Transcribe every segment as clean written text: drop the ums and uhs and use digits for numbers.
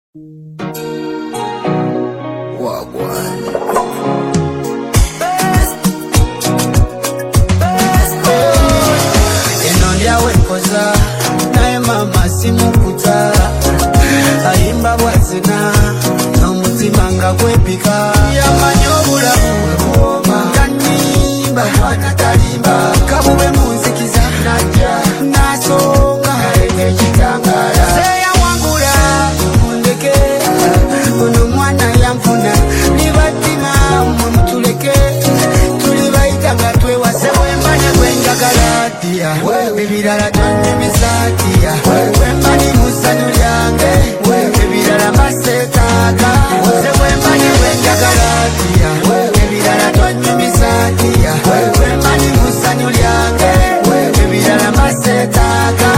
Enondia wekoza nae mama simukuta ayimba bwazina n'omutima nga gwepika yamanyobula muwoma kanimba wanatalimba kabube munzikiza najja nasonga aleke kitangala seya wangula mundeke ono mwana yamfuna nibatima mutuleke tulibaita nga twewase wembanye gwenjagala tia ebirala tonyumisatia wembani musanu lyange ebirala masetaaga wembanye gwenjagala tia ebirala tonyumisatia wembani musanu lyange ebirala masetaaga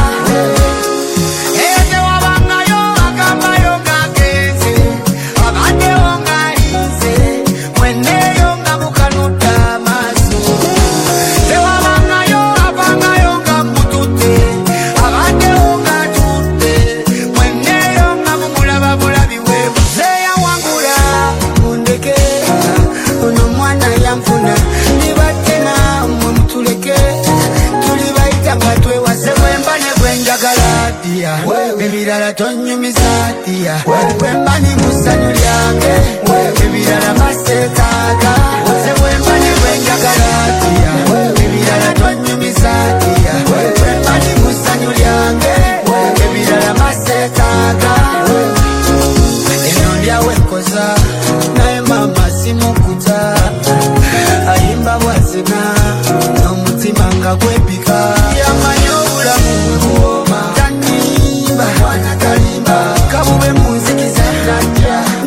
ebirala tonyumisatia wembani musanu lyange ebirala masetaaga wembani gwenjagalatia ebirala tonyumisatia wembani musanu lyange ebirala masetaaga enondya wekoza naye mama simukuta ayimba bwazina n'omutima nga gwepika yamanya obulamu bwoma wanatalimba kabube munzikiza najja